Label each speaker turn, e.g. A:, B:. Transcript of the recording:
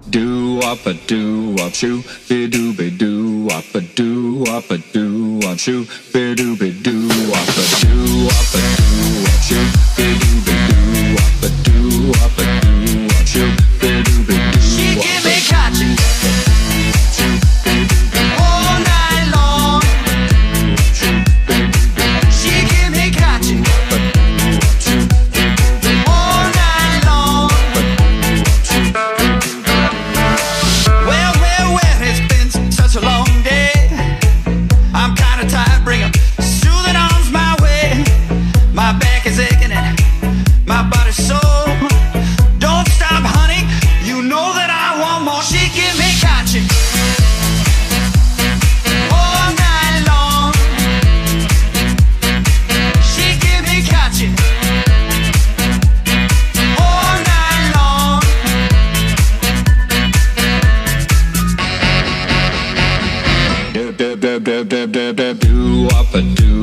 A: Do up a do up shoo, be do be do up a do up a do up shoo, be do be do up a do up a do up shoo, be do be do up a do up a do up shoo, be do be do.
B: She give me catching all night long. She give me catching all night long. Well, it's been such a long day. I'm kinda tired, bring 'em soothing arms my way. My back is aching and my body's sore. Don't stop, honey, you know that I want more. She give me catching all night long. She give me catching all night long.
A: Do up a do